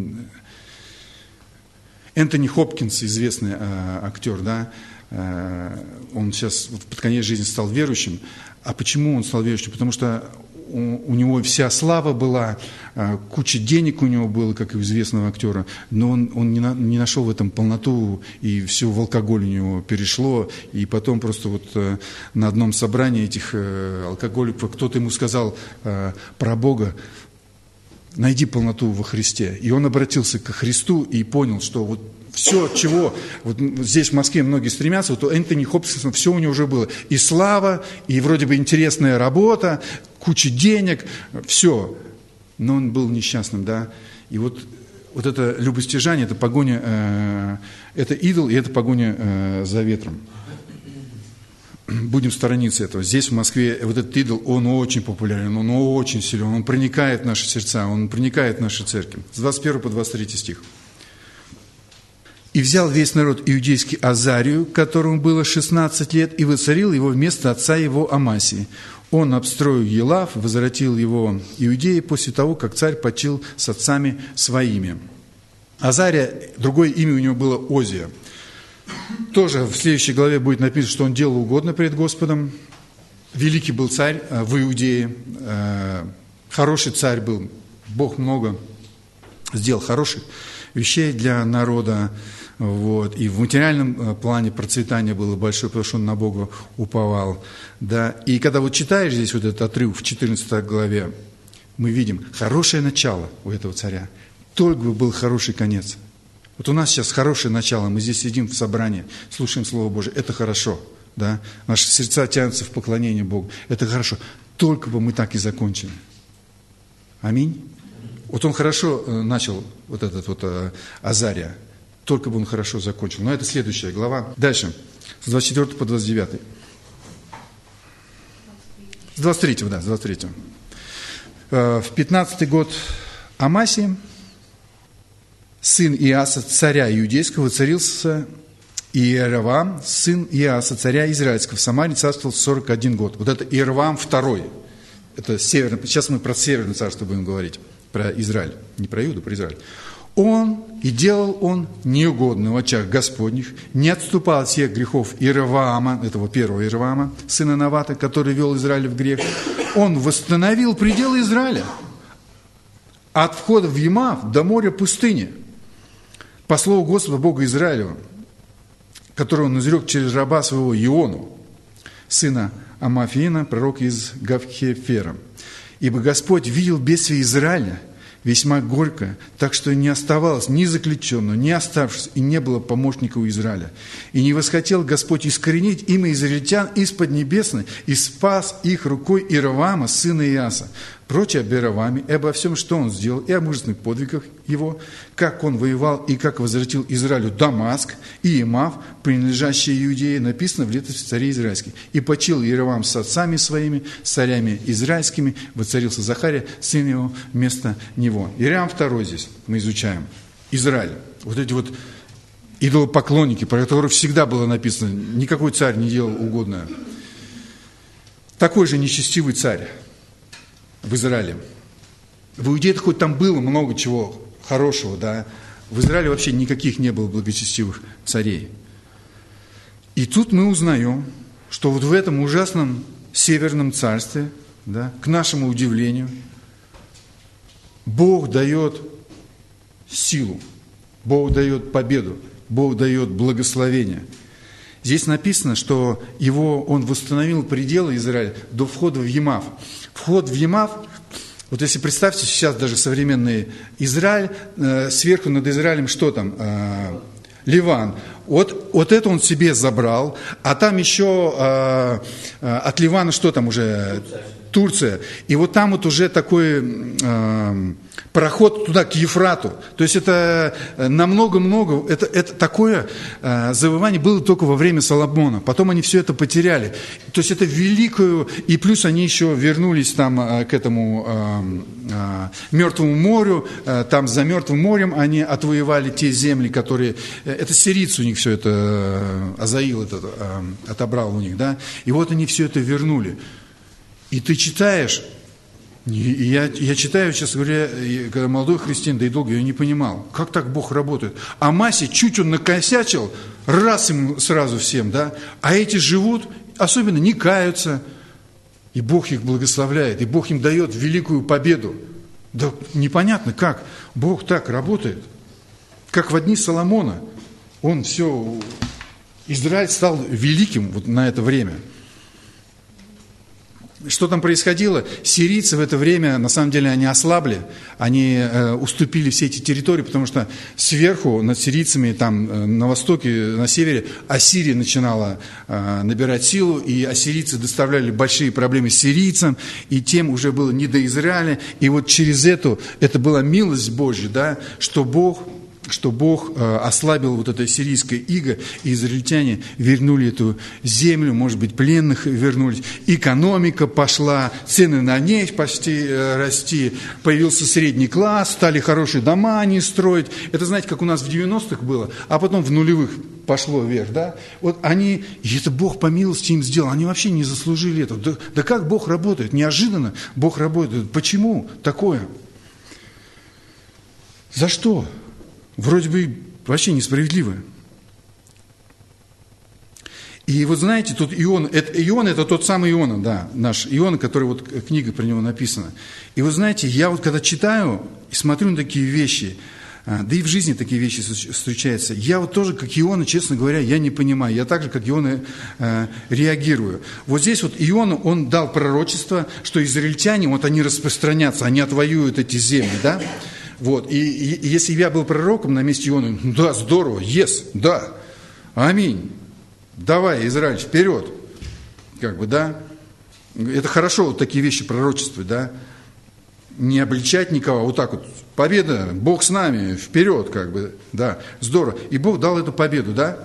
Speaker 1: Энтони Хопкинс, известный актер, да, он сейчас вот под конец жизни стал верующим. А почему он стал верующим? Потому что у него вся слава была, куча денег у него было, как и у известного актера, но он не нашел в этом полноту, и все в алкоголь у него перешло, и потом просто вот на одном собрании этих алкоголиков кто-то ему сказал про Бога: найди полноту во Христе. И он обратился к Христу и понял, что вот все, чего вот здесь в Москве многие стремятся, вот у Энтони Хопкинса все у него уже было. И слава, и вроде бы интересная работа, куча денег, все. Но он был несчастным, да. И вот это любостяжание, это погоня, это идол, и это погоня за ветром. Будем сторониться этого. Здесь, в Москве, вот этот идол, он очень популярен, он очень силен, он проникает в наши сердца, он проникает в наши церкви. С 21 по 23 стих. «И взял весь народ иудейский Азарию, которому было 16 лет, и воцарил его вместо отца его Амасии. Он обстроил Елав, возвратил его Иудеи после того, как царь почил с отцами своими». Азария, другое имя у него было Озия. Тоже в следующей главе будет написано, что он делал угодно пред Господом. Великий был царь в Иудее, хороший царь был, Бог много сделал хороших вещей для народа. Вот. И в материальном плане процветание было большое, потому что он на Бога уповал. Да. И когда вот читаешь здесь вот этот отрыв в 14 главе, мы видим хорошее начало у этого царя. Только бы был хороший конец. Вот у нас сейчас хорошее начало, мы здесь сидим в собрании, слушаем Слово Божие, это хорошо. Да. Наши сердца тянутся в поклонение Богу, это хорошо. Только бы мы так и закончили. Аминь. Вот он хорошо начал, вот этот вот Азария. Только бы он хорошо закончил. Но это следующая глава. Дальше. С 24 по 29. С 23, да, с 23. В 15-й год Амасии, сын Иаса, царя иудейского, воцарился Иеровоам, сын Иаса, царя израильского. В Самарии царствовал 41 год. Вот это Иеровоам II. Это северный. Сейчас мы про северное царство будем говорить. Про Израиль. Не про Иуду, про Израиль. Он и делал он неугодно в очах Господних, не отступал от всех грехов Иеровоама, этого первого Иеровоама, сына Навата, который вел Израиль в грех. Он восстановил пределы Израиля от входа в Емав до моря пустыни, по слову Господа Бога Израилева, которого он изрек через раба своего Иону, сына Амафиина, пророка из Гавхефера. Ибо Господь видел бедствие Израиля весьма горько, так что не оставалось ни заключенного, ни оставшегося, и не было помощника у Израиля. И не восхотел Господь искоренить имя израильтян из-под небесной, и спас их рукой Иеровоама, сына Иаса. Прочее об Иеровоаме и обо всем, что он сделал, и о мужественных подвигах его, как он воевал и как возвратил Израилю Дамаск и Емав, принадлежащие Иудее, написано в летописи царей израильских. И почил Иеровоам с отцами своими, царями израильскими, воцарился Захария, сын его, вместо него. Иеровоам II здесь мы изучаем. Израиль. Вот эти вот идолопоклонники, про которых всегда было написано, никакой царь не делал угодное. Такой же нечестивый царь в Израиле. В Иудее хоть там было много чего хорошего, да, в Израиле вообще никаких не было благочестивых царей. И тут мы узнаем, что вот в этом ужасном северном царстве, да, к нашему удивлению, Бог дает силу, Бог дает победу, Бог дает благословение. Здесь написано, что он восстановил пределы Израиля до входа в Емав. Вход в Емав, вот если представьте сейчас даже современный Израиль, сверху над Израилем что там? Ливан. Вот это он себе забрал, а там еще от Ливана что там уже? Турция. И вот там вот уже такой проход туда, к Ефрату. То есть это намного-много, это такое завоевание было только во время Соломона. Потом они все это потеряли. То есть это великую, и плюс они еще вернулись там к этому Мертвому морю, там за Мертвым морем они отвоевали те земли, которые, это сирийцы у них все это, Азаил отобрал у них, да, и вот они все это вернули. И ты читаешь, и я читаю, честно говоря, когда молодой христианин, да и долго я не понимал, как так Бог работает. А Масе чуть он накосячил, раз им сразу всем, да, а эти живут, особенно не каются, и Бог их благословляет, и Бог им дает великую победу. Да непонятно, как Бог так работает, как в дни Соломона. Он все, Израиль стал великим вот на это время. Что там происходило? Сирийцы в это время, на самом деле, они ослабли, они уступили все эти территории, потому что сверху над сирийцами, там на востоке, на севере, Ассирия начинала набирать силу, и ассирийцы доставляли большие проблемы сирийцам, и тем уже было не до Израиля. И вот через это была милость Божья, да, что Бог ослабил вот это сирийское иго, и израильтяне вернули эту землю, может быть, пленных вернулись. Экономика пошла, цены на нефть почти расти, появился средний класс, стали хорошие дома они строить. Это, знаете, как у нас в 90-х было, а потом в нулевых пошло вверх, да? Вот они, и это Бог по милости им сделал, они вообще не заслужили этого. Да как Бог работает? Неожиданно Бог работает. Почему такое? За что? Вроде бы вообще несправедливо. И вот знаете, тут Иона, это тот самый Иона, да, наш Иона, который вот книга про него написана. И вы знаете, я вот когда читаю и смотрю на такие вещи, да и в жизни такие вещи встречаются, я вот тоже, как Иона, честно говоря, я не понимаю. Я так же, как Иона, реагирую. Вот здесь вот Иона, он дал пророчество, что израильтяне, вот они распространятся, они отвоюют эти земли, да. Вот, и если я был пророком на месте Ионы, да, здорово, да, аминь, давай, Израиль, вперед, как бы, да, это хорошо вот такие вещи пророчествовать, да, не обличать никого, вот так вот, победа, Бог с нами, вперед, как бы, да, здорово, и Бог дал эту победу, да,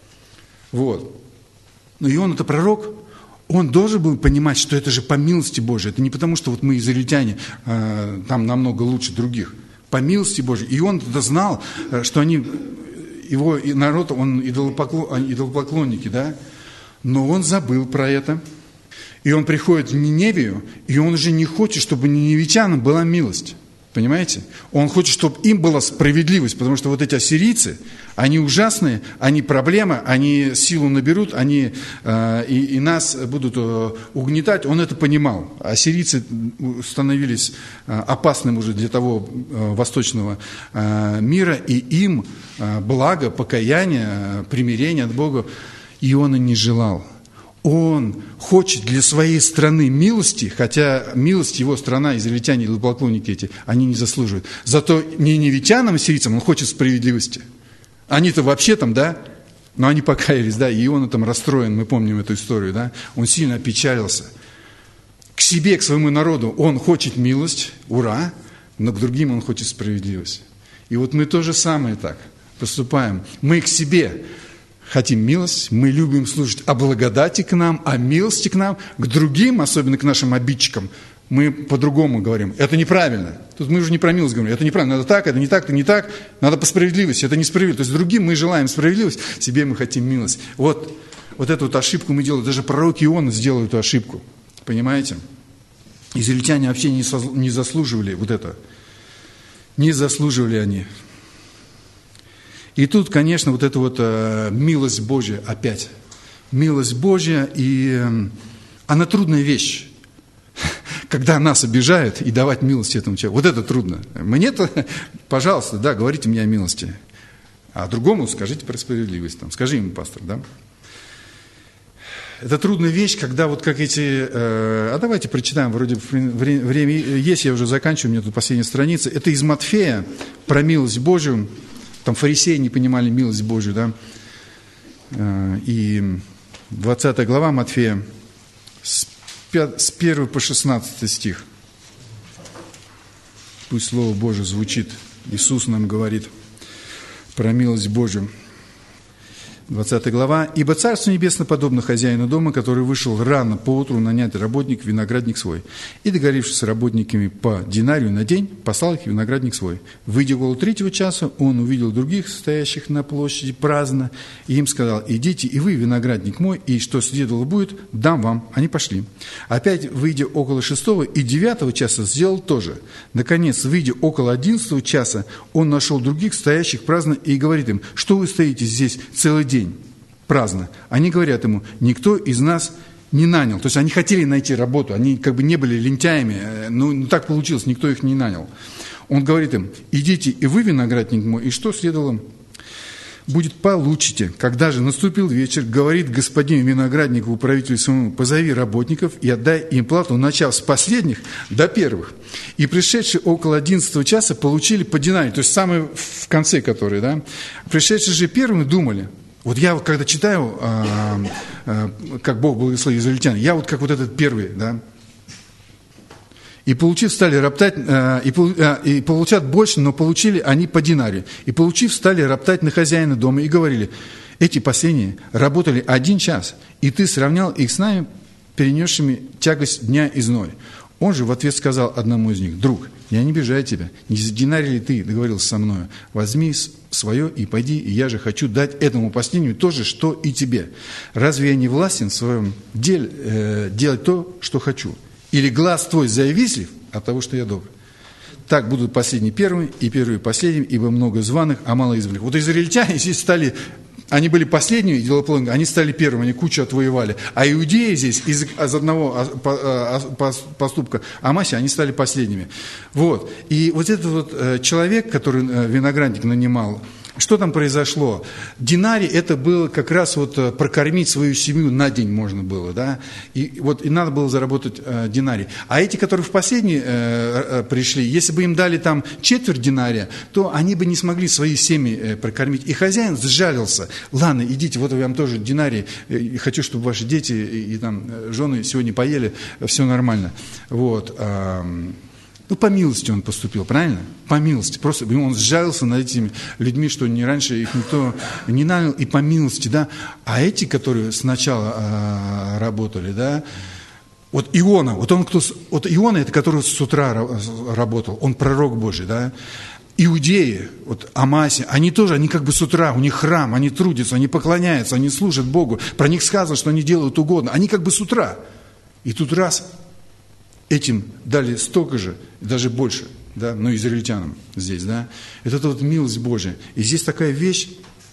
Speaker 1: вот, но Иона это пророк, он должен был понимать, что это же по милости Божией, это не потому, что вот мы израильтяне там намного лучше других, по милости Божией. И он тогда знал, что его народ, он идолопоклонники, да? Но он забыл про это. И он приходит в Ниневию, и он уже не хочет, чтобы ниневитянам была милость. Понимаете? Он хочет, чтобы им была справедливость, потому что вот эти ассирийцы, они ужасные, они проблема, они силу наберут, они и нас будут угнетать. Он это понимал. Ассирийцы становились опасным уже для того восточного мира, и им благо, покаяние, примирение от Бога Иона не желал. Он хочет для своей страны милости, хотя милость его страна, израильтяне, идолопоклонники эти, они не заслуживают. Зато ниневитянам, сирийцам он хочет справедливости. Они-то вообще там, да, но они покаялись, да, и он там расстроен, мы помним эту историю, да, он сильно опечалился. К себе, к своему народу он хочет милость, ура, но к другим он хочет справедливость. И вот мы то же самое так поступаем. Мы к себе хотим милость, мы любим слушать о благодати к нам, о милости к нам, к другим, особенно к нашим обидчикам, мы по-другому говорим. Это неправильно. Тут мы уже не про милость говорим. Это неправильно, надо так, это не так, это не так. Надо по справедливости, это несправедливо. То есть другим мы желаем справедливость, себе мы хотим милость. Вот эту вот ошибку мы делаем. Даже пророк Иона сделал эту ошибку. Понимаете? Израильтяне вообще не заслуживали вот это. Не заслуживали они. И тут, конечно, вот эта вот милость Божья опять. Милость Божья, и она трудная вещь. Когда нас обижают и давать милость этому человеку. Вот это трудно. Мне-то, пожалуйста, да, говорите мне о милости. А другому скажите про справедливость. Там, скажи ему, пастор, да. Это трудная вещь, когда вот как эти... А давайте прочитаем, вроде время есть, я уже заканчиваю, у меня тут последняя страница. Это из Матфея про милость Божию. Там фарисеи не понимали милость Божию, да. И 20 глава Матфея, с 1 по 16 стих. Пусть Слово Божие звучит. Иисус нам говорит про милость Божию. 20 глава. «Ибо Царство Небесное подобно хозяину дома, который вышел рано поутру нанять работник в виноградник свой. И, договорившись с работниками по динарию на день, послал их в виноградник свой. Выйдя около 3 часа, он увидел других, стоящих на площади праздно, и им сказал: идите и вы, виноградник мой, и что следовало будет, дам вам». Они пошли. Опять, выйдя около 6 и 9 часа, сделал то же. Наконец, выйдя около 11 часа, он нашел других, стоящих праздно, и говорит им: что вы стоите здесь целый день праздно? Они говорят ему: никто из нас не нанял. То есть они хотели найти работу, они как бы не были лентяями, но так получилось, никто их не нанял. Он говорит им: идите и вы, виноградник мой, и что следовало будет, получите. Когда же наступил вечер, говорит господин винограднику, управителю своему: позови работников и отдай им плату, начав с последних до первых. И пришедшие около 11 часа получили по динарию, то есть самые в конце которые, да. Пришедшие же первыми думали. Вот я вот когда читаю, как Бог благословил израильтян, я вот как вот этот первый, да. И получив, стали роптать, и получат больше, но получили они по динарию. И получив, стали роптать на хозяина дома и говорили: эти последние работали 1 час, и ты сравнял их с нами, перенесшими тягость дня и зной. Он же в ответ сказал одному из них: друг, я не обижаю тебя, не за динарий ли ты договорился со мною? Возьми свое и пойди, и я же хочу дать этому последнему то же, что и тебе. Разве я не властен в своем деле делать то, что хочу? Или глаз твой завистлив от того, что я добр? Так будут последние первыми, и первые последними, ибо много званых, а мало избранных. Вот израильтяне здесь стали, они были последними, они стали первыми, они кучу отвоевали. А иудеи здесь из одного поступка Амася, они стали последними. Вот. И вот этот вот человек, который виноградник нанимал, что там произошло? Динарий это было как раз вот прокормить свою семью на день можно было, да? И вот и надо было заработать динарий. А эти, которые в последний пришли, если бы им дали там 1/4 динария, то они бы не смогли свои семьи прокормить. И хозяин сжалился: ладно, идите, вот я вам тоже динарий, хочу, чтобы ваши дети и там жены сегодня поели, все нормально. Вот. Ну, по милости он поступил, правильно? По милости. Просто он сжалился над этими людьми, что не раньше их никто не нанял, и по милости, да. А эти, которые сначала работали, да, вот Иона, вот Иона, это который с утра работал, он пророк Божий, да. Иудеи, вот Амаси, они как бы с утра, у них храм, они трудятся, они поклоняются, они служат Богу. Про них сказано, что они делают угодно. Они как бы с утра. И тут раз... Этим дали столько же, даже больше, да, но израильтянам здесь, да. Это вот милость Божия. И здесь такая вещь,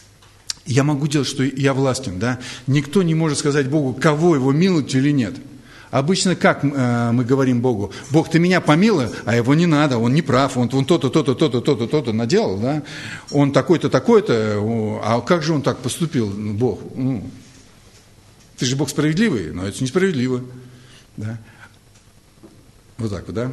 Speaker 1: я могу делать, что я властен, да. Никто не может сказать Богу, кого его миловать или нет. Обычно как мы говорим Богу: Бог, ты меня помилуй, а его не надо, он не прав, он то-то, то-то, то-то, то-то, то-то наделал, да. Он такой-то, такой-то, а как же он так поступил, Бог? Ну, ты же Бог справедливый, но это несправедливо, да. Вот так вот, да?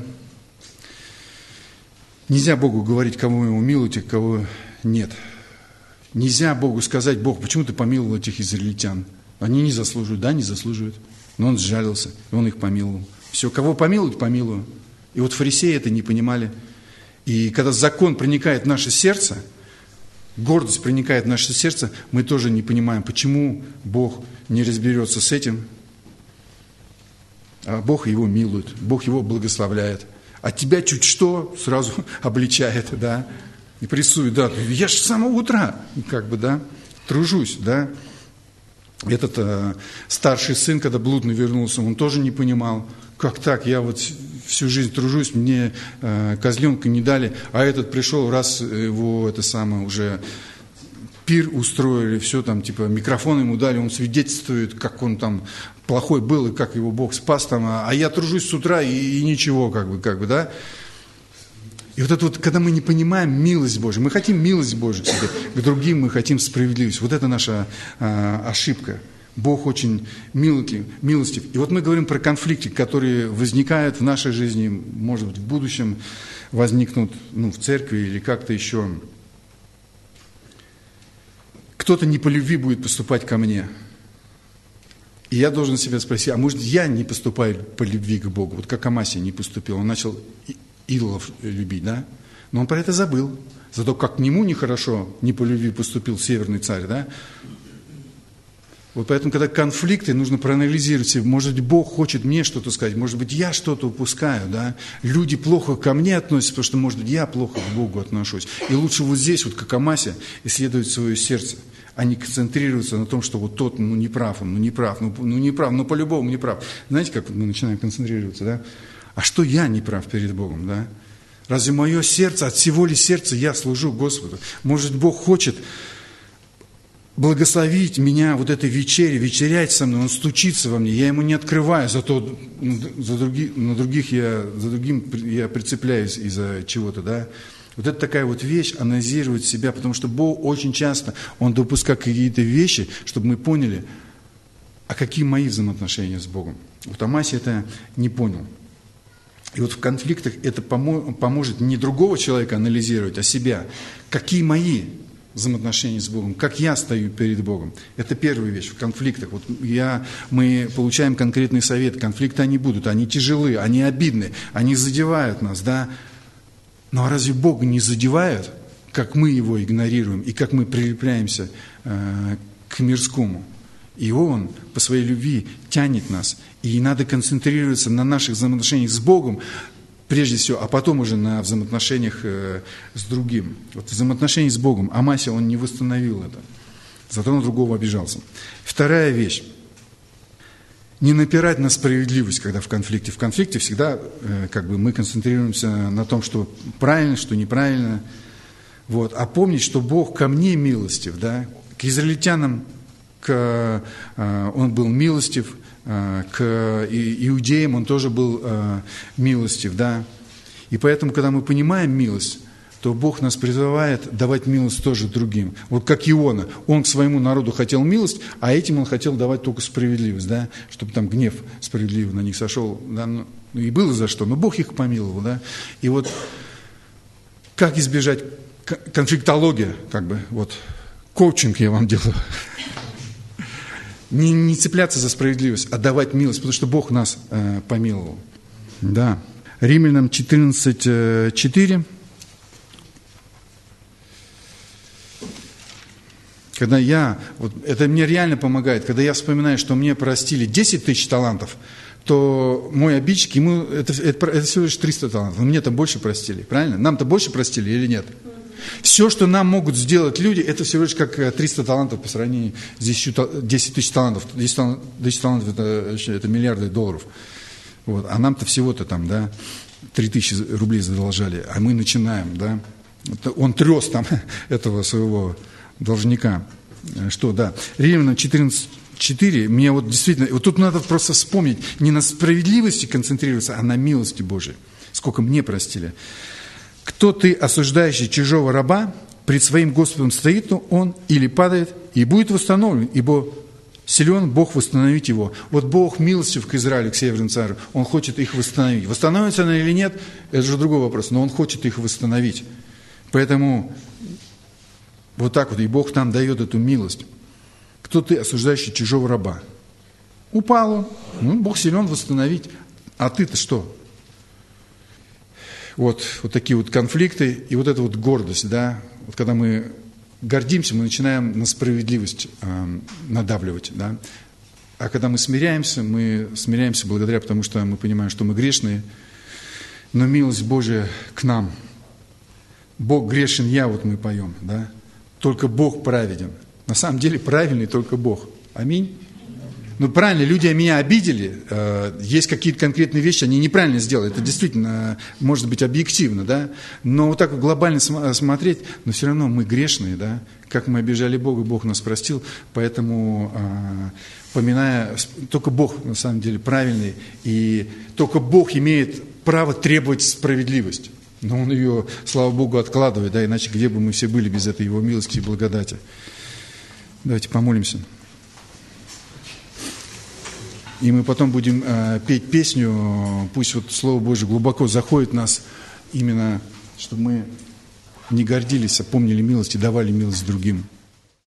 Speaker 1: Нельзя Богу говорить, кого вы ему милуете, кого нет. Нельзя Богу сказать: Бог, почему ты помиловал этих израильтян? Они не заслуживают. Да, не заслуживают. Но он сжалился, и он их помиловал. Все, кого помилуют, помилую. И вот фарисеи это не понимали. И когда закон проникает в наше сердце, гордость проникает в наше сердце, мы тоже не понимаем, почему Бог не разберется с этим. А Бог его милует, Бог его благословляет. А тебя чуть что сразу обличает, да, и прессует, да. Я же с самого утра, как бы, да, тружусь, да. Этот старший сын, когда блудный вернулся, он тоже не понимал, как так, я вот всю жизнь тружусь, мне козленка не дали, а этот пришел, раз его уже пир устроили, все там, типа, микрофон ему дали, он свидетельствует, как он там плохой был, и как его Бог спас там, а я тружусь с утра, и ничего, как бы, да. И вот это вот, когда мы не понимаем милость Божию, мы хотим милость Божию к себе, к другим мы хотим справедливость. Вот это наша ошибка. Бог очень милостив. И вот мы говорим про конфликты, которые возникают в нашей жизни, может быть, в будущем возникнут, в церкви или как-то еще. Кто-то не по любви будет поступать ко мне. И я должен себя спросить, а может, я не поступаю по любви к Богу? Вот как Амасия не поступил. Он начал идолов любить, да? Но он про это забыл. Зато как к нему нехорошо, не по любви поступил северный царь, да? Вот поэтому, когда конфликты, нужно проанализировать себя. Может быть, Бог хочет мне что-то сказать, может быть, я что-то упускаю, да? Люди плохо ко мне относятся, потому что, может быть, я плохо к Богу отношусь. И лучше вот здесь, вот как Амасия, исследовать свое сердце, а не концентрироваться на том, что вот тот, не прав, он, не прав, не прав, по-любому не прав. Знаете, как мы начинаем концентрироваться, да? А что я не прав перед Богом, да? Разве мое сердце, от всего ли сердца я служу Господу? Может, Бог хочет благословить меня вот этой вечере, вечерять со мной, Он стучится во мне, я Ему не открываю, зато за другим я прицепляюсь из-за чего-то, да. Вот это такая вот вещь, анализировать себя, потому что Бог очень часто, Он допускает какие-то вещи, чтобы мы поняли, а какие мои взаимоотношения с Богом. Вот Амасия это не понял. И вот в конфликтах это поможет не другого человека анализировать, а себя. Какие мои взаимоотношения с Богом, как я стою перед Богом. Это первая вещь в конфликтах. Вот мы получаем конкретный совет. Конфликты они будут, они тяжелые, они обидны, они задевают нас, да. Ну а разве Бог не задевает, как мы Его игнорируем и как мы прилепляемся к мирскому? И Он по своей любви тянет нас. И надо концентрироваться на наших взаимоотношениях с Богом, прежде всего, а потом уже на взаимоотношениях с другим. Вот взаимоотношения с Богом. Амасия, он не восстановил это. Зато на другого обижался. Вторая вещь. Не напирать на справедливость, когда в конфликте. В конфликте всегда мы концентрируемся на том, что правильно, что неправильно. Вот. А помнить, что Бог ко мне милостив. Да? К израильтянам Он был милостив, к иудеям Он тоже был милостив, да. И поэтому, когда мы понимаем милость, то Бог нас призывает давать милость тоже другим. Вот как Иона, он к своему народу хотел милость, а этим он хотел давать только справедливость, да, чтобы там гнев справедливый на них сошел, да, ну и было за что, но Бог их помиловал, да. И вот как избежать конфликтология, вот коучинг я вам делаю. Не цепляться за справедливость, а давать милость, потому что Бог нас помиловал. Да. Римлянам 14:4. Когда это мне реально помогает, когда я вспоминаю, что мне простили 10 тысяч талантов, то мой обидчик, ему это всего лишь 300 талантов. Но мне-то больше простили, правильно? Нам-то больше простили или нет? Все, что нам могут сделать люди, это всего лишь как 300 талантов по сравнению с 10 тысяч талантов. 10 талантов это миллиарды долларов. Вот. А нам-то всего-то там, да, 3000 рублей задолжали. А мы начинаем, да. Он трес там этого своего должника. Что, да. Римлянам 14:4. Мне вот действительно, вот тут надо просто вспомнить, не на справедливости концентрироваться, а на милости Божией. Сколько мне простили. Кто ты, осуждающий чужого раба, пред своим Господом стоит он или падает, и будет восстановлен, ибо силен Бог восстановить его. Вот Бог милостив к Израилю, к северному царю, Он хочет их восстановить. Восстановится она или нет, это же другой вопрос, но Он хочет их восстановить. Поэтому вот так вот, и Бог нам дает эту милость. Кто ты, осуждающий чужого раба? Упал он, Бог силен восстановить, а ты-то что? Вот такие вот конфликты и вот эта вот гордость, да, вот когда мы гордимся, мы начинаем на справедливость надавливать, да, а когда мы смиряемся благодаря, потому что мы понимаем, что мы грешные, но милость Божия к нам. Бог грешен, мы поем, да, только Бог праведен. На самом деле правильный только Бог. Аминь. Ну, правильно, люди меня обидели, есть какие-то конкретные вещи, они неправильно сделали, это действительно может быть объективно, да, но вот так вот глобально смотреть, но все равно мы грешные, да, как мы обижали Бога, Бог нас простил, поэтому, поминая, только Бог на самом деле правильный, и только Бог имеет право требовать справедливости, но Он ее, слава Богу, откладывает, да, иначе где бы мы все были без этой Его милости и благодати. Давайте помолимся. И мы потом будем петь песню, пусть вот Слово Божие глубоко заходит в нас, именно, чтобы мы не гордились, а помнили милость и давали милость другим.